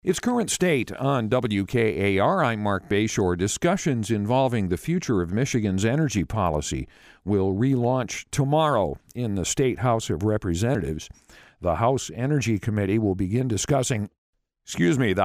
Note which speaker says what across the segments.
Speaker 1: It's Current State on WKAR. I'm Mark Bayshore. Discussions involving the future of Michigan's energy policy will relaunch tomorrow in the State House of Representatives. The House Energy Committee will begin discussing a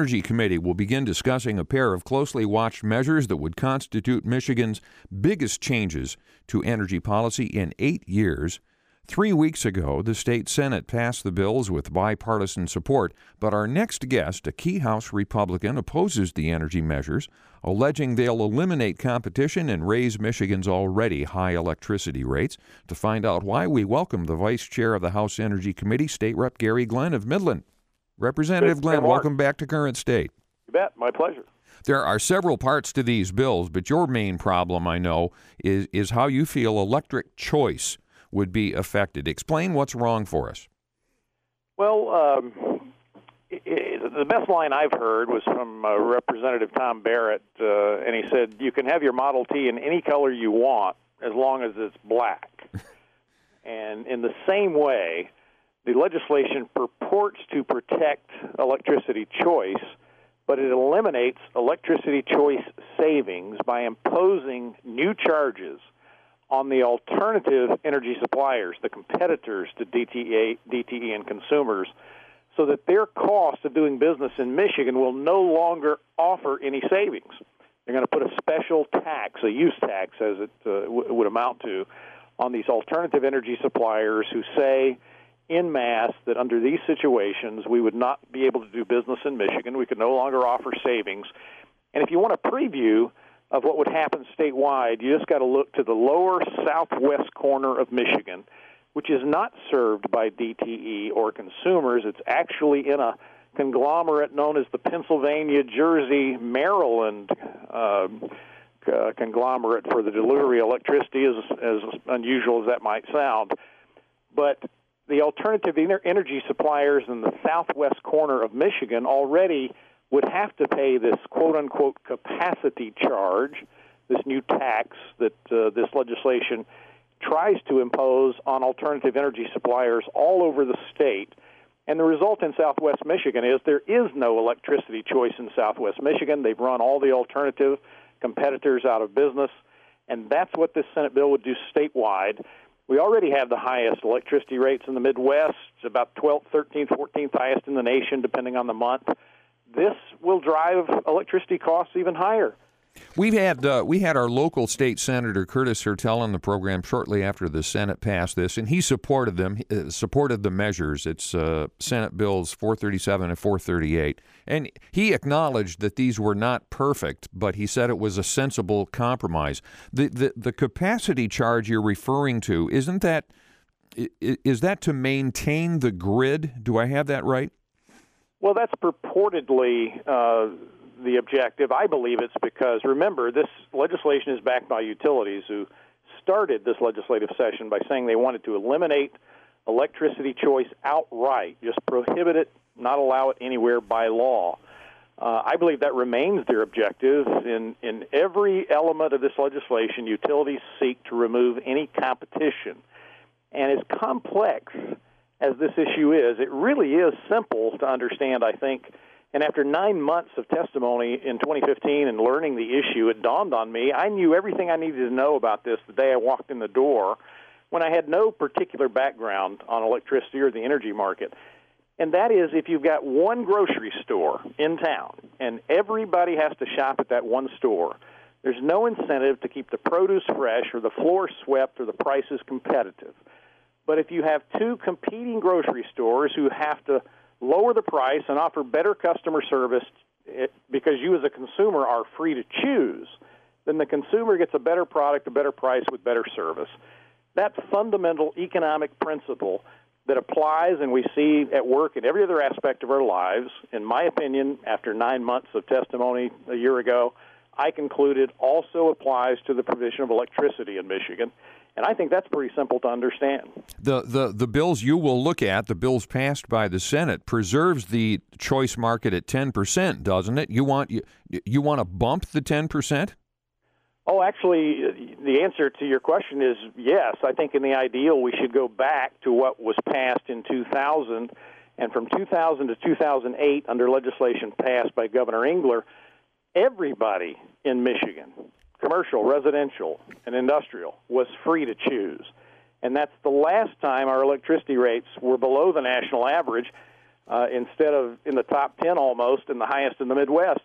Speaker 1: pair of closely watched measures that would constitute Michigan's biggest changes to energy policy in 8 years. 3 weeks ago, the state Senate passed the bills with bipartisan support, but our next guest, a key House Republican, opposes the energy measures, alleging they'll eliminate competition and raise Michigan's already high electricity rates. To find out why, we welcome the Vice Chair of the House Energy Committee, State Rep. Gary Glenn of Midland. Representative Glenn, welcome back to Current State.
Speaker 2: You bet. My pleasure.
Speaker 1: There are several parts to these bills, but your main problem, I know, is how you feel electric choice would be affected. Explain what's wrong for us.
Speaker 2: Well, the best line I've heard was from Representative Tom Barrett, and he said, you can have your Model T in any color you want as long as it's black. And in the same way, the legislation purports to protect electricity choice, but it eliminates electricity choice savings by imposing new charges on the alternative energy suppliers, the competitors to DTE and consumers, so that their cost of doing business in Michigan will no longer offer any savings. They're going to put a special tax, a use tax as it would amount to, on these alternative energy suppliers who say en masse that under these situations we would not be able to do business in Michigan. We could no longer offer savings. And if you want a preview of what would happen statewide, you just got to look to the lower southwest corner of Michigan, which is not served by DTE or consumers. It's actually in a conglomerate known as the Pennsylvania, Jersey, Maryland conglomerate for the delivery of electricity, as unusual as that might sound. But the alternative energy suppliers in the southwest corner of Michigan already would have to pay this quote-unquote capacity charge, this new tax that this legislation tries to impose on alternative energy suppliers all over the state. And the result in southwest Michigan is there is no electricity choice in southwest Michigan. They've run all the alternative competitors out of business, and that's what this Senate bill would do statewide. We already have the highest electricity rates in the Midwest, about 12th, 13th, 14th highest in the nation, depending on the month. This will drive electricity costs even higher.
Speaker 1: We had our local state senator Curtis Hertel on the program shortly after the Senate passed this, and he supported the measures. It's Senate bills 437 and 438, and he acknowledged that these were not perfect, but he said it was a sensible compromise. The capacity charge you're referring to, is that to maintain the grid? Do I have that right?
Speaker 2: Well, that's purportedly the objective. I believe it's because, remember, this legislation is backed by utilities who started this legislative session by saying they wanted to eliminate electricity choice outright, just prohibit it, not allow it anywhere by law. I believe that remains their objective. In every element of this legislation, utilities seek to remove any competition. And as complex as this issue is, it really is simple to understand, I think. And after 9 months of testimony in 2015 and learning the issue, it dawned on me I knew everything I needed to know about this the day I walked in the door when I had no particular background on electricity or the energy market. And that is, if you've got one grocery store in town and everybody has to shop at that one store, there's no incentive to keep the produce fresh or the floor swept or the prices competitive. But if you have two competing grocery stores who have to lower the price and offer better customer service because you as a consumer are free to choose, then the consumer gets a better product, a better price with better service. That fundamental economic principle that applies and we see at work in every other aspect of our lives, in my opinion, after 9 months of testimony a year ago, I concluded also applies to the provision of electricity in Michigan. And I think that's pretty simple to understand.
Speaker 1: The bills you will look at, the bills passed by the Senate, preserves the choice market at 10%, doesn't it? You want to bump the 10%?
Speaker 2: Oh, actually, the answer to your question is yes. I think in the ideal we should go back to what was passed in 2000 And from 2000 to 2008, under legislation passed by Governor Engler, everybody in Michigan, commercial, residential, and industrial, was free to choose. And that's the last time our electricity rates were below the national average, instead of in the top 10 almost, and the highest in the Midwest.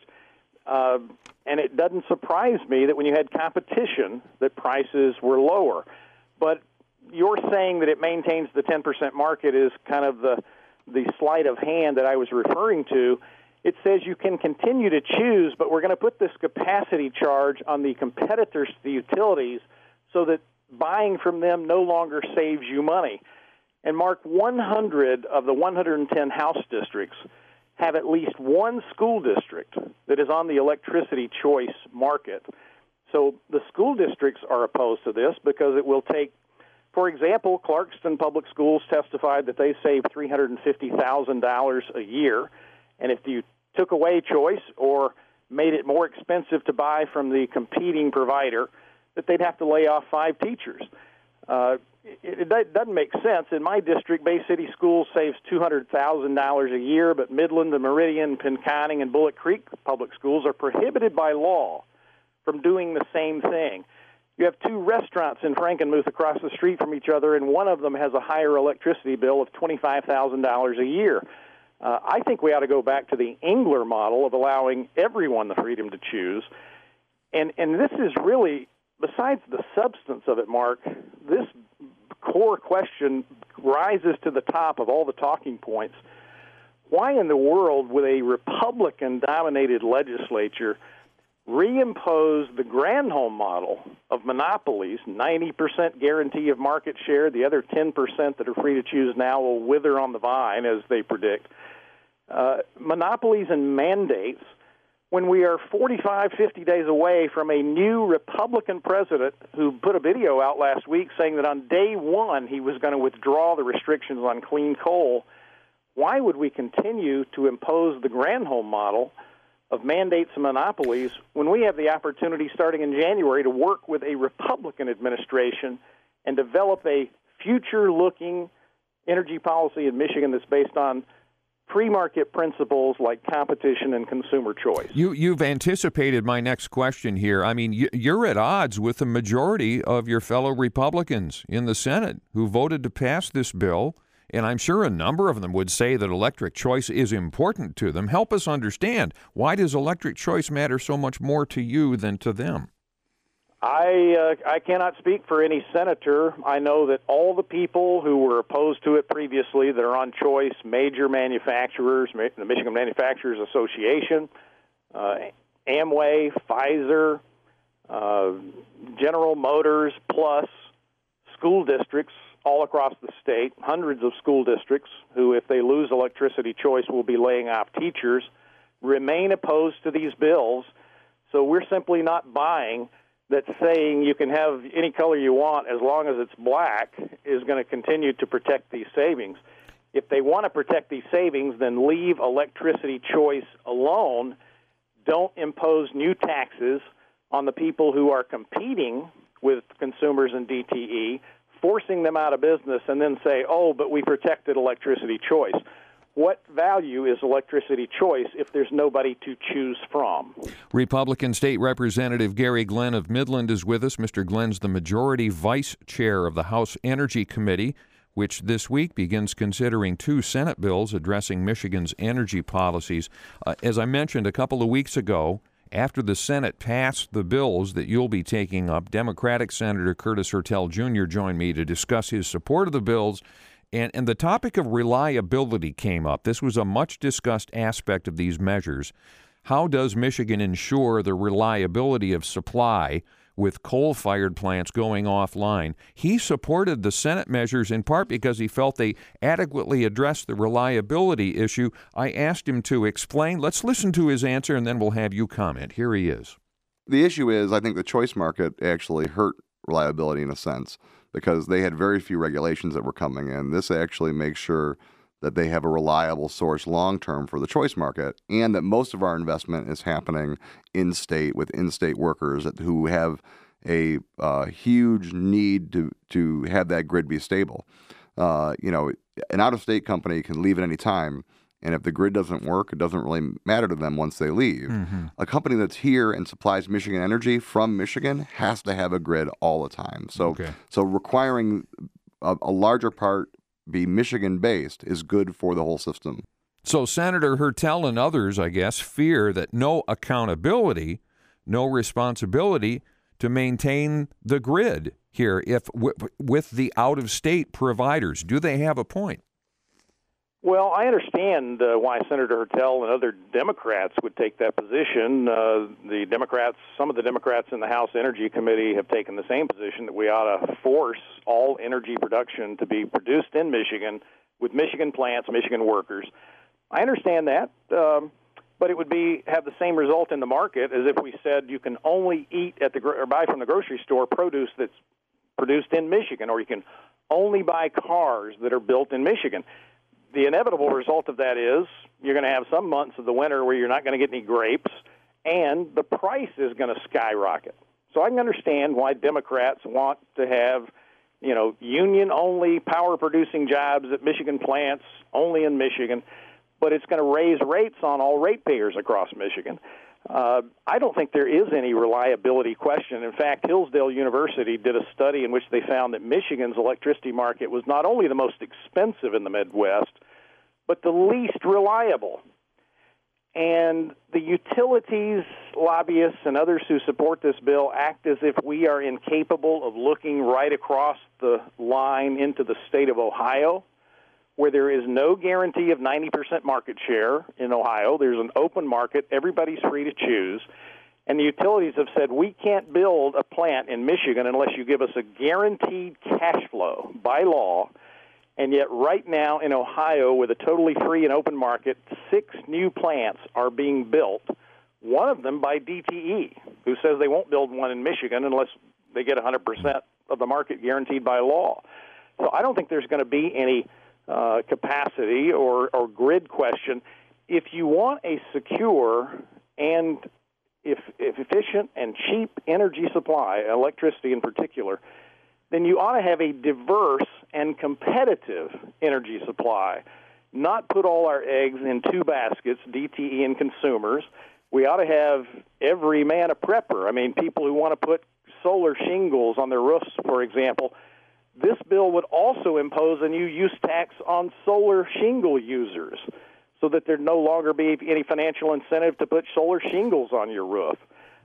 Speaker 2: And it doesn't surprise me that when you had competition, that prices were lower. But you're saying that it maintains the 10% market is kind of the sleight of hand that I was referring to. It says you can continue to choose, but we're going to put this capacity charge on the competitors to the utilities so that buying from them no longer saves you money. And Mark, 100 of the 110 House districts have at least one school district that is on the electricity choice market. So the school districts are opposed to this because it will take, for example, Clarkston Public Schools testified that they save $350,000 a year. And if you took away choice or made it more expensive to buy from the competing provider, that they'd have to lay off 5 teachers. It doesn't make sense. In my district, Bay City Schools saves $200,000 a year, but Midland and Meridian, Pinconning, and Bullock Creek public schools are prohibited by law from doing the same thing. You have 2 restaurants in Frankenmuth across the street from each other, and one of them has a higher electricity bill of $25,000 a year. I think we ought to go back to the Engler model of allowing everyone the freedom to choose. And this is really, besides the substance of it, Mark, this core question rises to the top of all the talking points. Why in the world would a Republican-dominated legislature reimpose the Granholm model of monopolies, 90% guarantee of market share, the other 10% that are free to choose now will wither on the vine, as they predict, monopolies and mandates, when we are 45, 50 days away from a new Republican president who put a video out last week saying that on day one he was going to withdraw the restrictions on clean coal. Why would we continue to impose the Granholm model of mandates and monopolies when we have the opportunity starting in January to work with a Republican administration and develop a future-looking energy policy in Michigan that's based on free market principles like competition and consumer choice?
Speaker 1: You've anticipated my next question here. I mean, you're at odds with the majority of your fellow Republicans in the Senate who voted to pass this bill, and I'm sure a number of them would say that electric choice is important to them. Help us understand, why does electric choice matter so much more to you than to them?
Speaker 2: I cannot speak for any senator. I know that all the people who were opposed to it previously that are on choice, major manufacturers, the Michigan Manufacturers Association, Amway, Pfizer, General Motors, plus school districts all across the state, hundreds of school districts who, if they lose electricity choice, will be laying off teachers, remain opposed to these bills. So we're simply not buying that saying you can have any color you want as long as it's black is going to continue to protect these savings. If they want to protect these savings, then leave electricity choice alone. Don't impose new taxes on the people who are competing with consumers and DTE, forcing them out of business, and then say, oh, but we protected electricity choice. What value is electricity choice if there's nobody to choose from?
Speaker 1: Republican State Representative Gary Glenn of Midland is with us. Mr. Glenn's the majority vice chair of the House Energy Committee, which this week begins considering 2 Senate bills addressing Michigan's energy policies. As I mentioned a couple of weeks ago, after the Senate passed the bills that you'll be taking up, Democratic Senator Curtis Hertel Jr. joined me to discuss his support of the bills. And the topic of reliability came up. This was a much-discussed aspect of these measures. How does Michigan ensure the reliability of supply with coal-fired plants going offline? He supported the Senate measures in part because he felt they adequately addressed the reliability issue. I asked him to explain. Let's listen to his answer, and then we'll have you comment. Here he is.
Speaker 3: The issue is, I think the choice market actually hurt reliability in a sense, because they had very few regulations that were coming in. This actually makes sure that they have a reliable source long-term for the choice market, and that most of our investment is happening in-state with in-state workers who have a huge need to have that grid be stable. an out-of-state company can leave at any time, and if the grid doesn't work, it doesn't really matter to them once they leave.
Speaker 1: Mm-hmm.
Speaker 3: A company that's here and supplies Michigan energy from Michigan has to have a grid all the time. So requiring a larger part be Michigan-based is good for the whole system.
Speaker 1: So Senator Hertel and others, I guess, fear that no accountability, no responsibility to maintain the grid here with the out-of-state providers. Do they have a point?
Speaker 2: Well, I understand why Senator Hertel and other Democrats would take that position. Some of the Democrats in the House Energy Committee have taken the same position, that we ought to force all energy production to be produced in Michigan with Michigan plants, Michigan workers. I understand that, but it would have the same result in the market as if we said you can only eat or buy from the grocery store produce that's produced in Michigan, or you can only buy cars that are built in Michigan. The inevitable result of that is you're going to have some months of the winter where you're not going to get any grapes, and the price is going to skyrocket. So I can understand why Democrats want to have, union-only power-producing jobs at Michigan plants only in Michigan, but it's going to raise rates on all ratepayers across Michigan. I don't think there is any reliability question. In fact, Hillsdale University did a study in which they found that Michigan's electricity market was not only the most expensive in the Midwest, but the least reliable. And the utilities, lobbyists, and others who support this bill act as if we are incapable of looking right across the line into the state of Ohio, where there is no guarantee of 90% market share in Ohio. There's an open market. Everybody's free to choose. And the utilities have said, we can't build a plant in Michigan unless you give us a guaranteed cash flow by law. And yet right now in Ohio, with a totally free and open market, 6 new plants are being built, one of them by DTE, who says they won't build one in Michigan unless they get 100% of the market guaranteed by law. So I don't think there's going to be any capacity or grid question. If you want a secure and if efficient and cheap energy supply, electricity in particular, then you ought to have a diverse and competitive energy supply, not put all our eggs in 2 baskets, DTE and consumers. We ought to have every man a prepper. I mean, people who want to put solar shingles on their roofs, for example. This bill would also impose a new use tax on solar shingle users so that there'd no longer be any financial incentive to put solar shingles on your roof.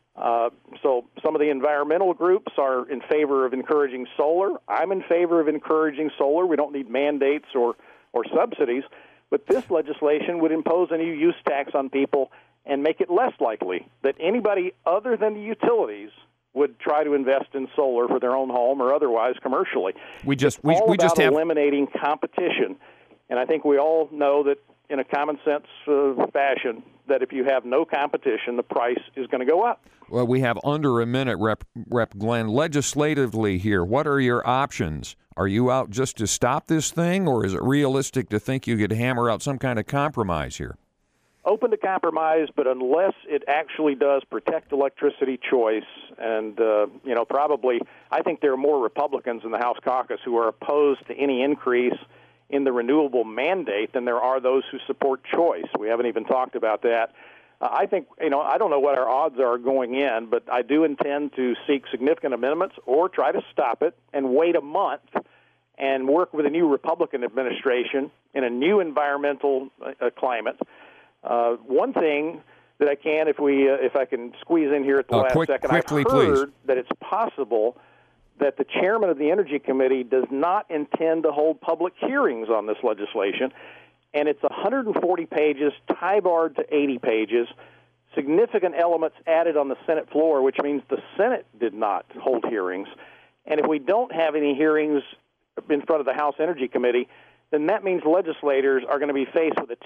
Speaker 2: So some of the environmental groups are in favor of encouraging solar. I'm in favor of encouraging solar. We don't need mandates or subsidies. But this legislation would impose a new use tax on people and make it less likely that anybody other than the utilities would try to invest in solar for their own home or otherwise commercially.
Speaker 1: We just have
Speaker 2: eliminating competition, and I think we all know that in a common sense fashion that if you have no competition, the price is going to go up.
Speaker 1: Well, we have under a minute, Rep. Glenn. Legislatively here, what are your options? Are you out just to stop this thing, or is it realistic to think you could hammer out some kind of compromise here?
Speaker 2: Open to compromise, but unless it actually does protect electricity choice, and probably I think there are more Republicans in the House caucus who are opposed to any increase in the renewable mandate than there are those who support choice. We haven't even talked about that. I think, I don't know what our odds are going in, but I do intend to seek significant amendments or try to stop it and wait a month and work with a new Republican administration in a new environmental climate. One thing that I can, if I can squeeze in here at the last second,
Speaker 1: quickly,
Speaker 2: I've heard
Speaker 1: please.
Speaker 2: that it's possible that the chairman of the Energy Committee does not intend to hold public hearings on this legislation, and it's 140 pages, tie-barred to 80 pages, significant elements added on the Senate floor, which means the Senate did not hold hearings. And if we don't have any hearings in front of the House Energy Committee, then that means legislators are going to be faced with a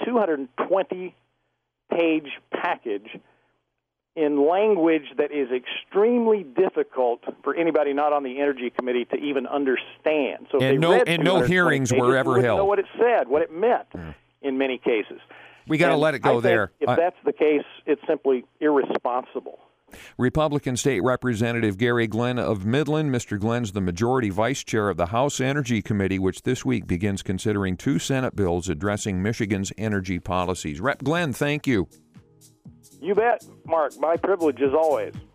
Speaker 2: 220-page package in language that is extremely difficult for anybody not on the Energy Committee to even understand. So
Speaker 1: no hearings were ever held.
Speaker 2: Know what it said, what it meant in many cases.
Speaker 1: We got to let it go there.
Speaker 2: If that's the case, it's simply irresponsible
Speaker 1: Republican State Representative Gary Glenn of Midland. Mr. Glenn's the majority vice chair of the House Energy Committee, which this week begins considering 2 Senate bills addressing Michigan's energy policies. Rep. Glenn, thank you.
Speaker 2: You bet, Mark. My privilege as always.